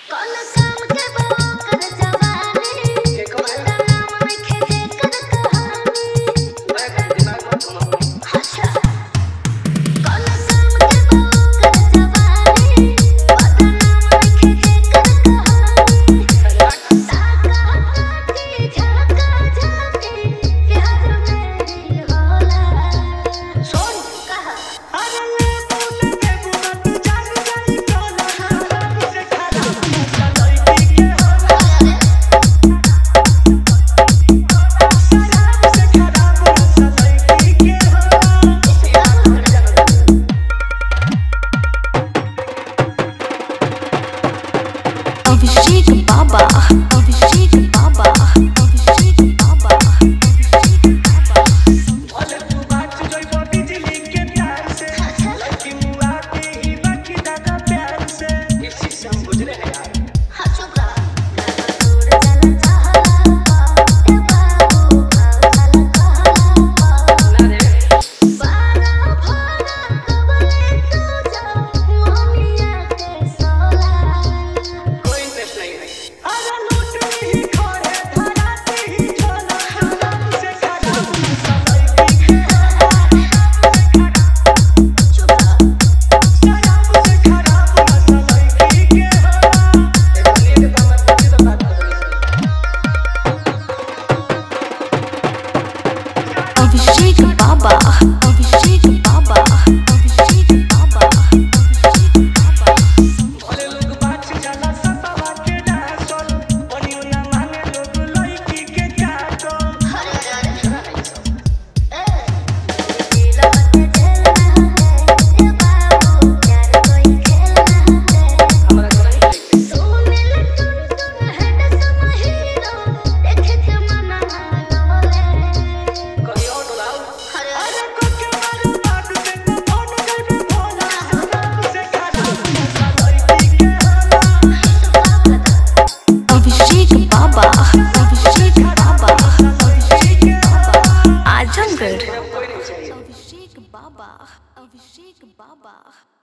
कौन काम के बाबू कर जवानी के कमाई नाम में खेले कर कहानी मैं दिमाग में घुमा अच्छा कौन काम के बाबू कर जवानी नाम में खेले कर कहानी साका पाटी झका झकी प्यार में होला सुन कहा अरे ले बोल के बुआ तू जान जाई टोला से खराब लड़की के होला शराब से खराब लड़की के होला अभिषेक बाबा अभिषेक बाबा अभिषेक बाबा अभिषेक बाबा भले तू बात जइबो बिजली के तार से लड़की मुआ के ही बाकी दादा प्यार से इसी से हम गुजरे हैं यार हाँ चुप रहा दूर चला चाहला ए बाबू चला कहला ना रे बारा भरा कबले तू जा मोहनिया के सोला कोई इंटरेस्ट नहीं है अरे लूट ही खोरे धराते ही झोला शराब से खराब लड़की के होला चुप रहा शराब से खराब लड़की के होला इतनी के बात पूछी तो बात अभिषेक बाबा अभिषेक बाबा अभिषेक बाबा अभिषेक बाबा भले लोग बात जाला सतावा के डांसर बनियो ना माने लोग लड़की के काटो अरे ए दिल के चलना है ए बाबू प्यार कोई खेलना है हमारा घर ही सोनेल तुम हेड समहीरो देखे के मना लोले कहीं और बुलाओ अरे अरे कोके मारो बात से तो फोन कर भोला शराब से खराब लड़की के होला अभिषेक बाबा अभिषेक बाबा अभिषेक बाबा आजमगढ़ कोई नहीं चाहिए अभिषेक बाबा अभिषेक बाबा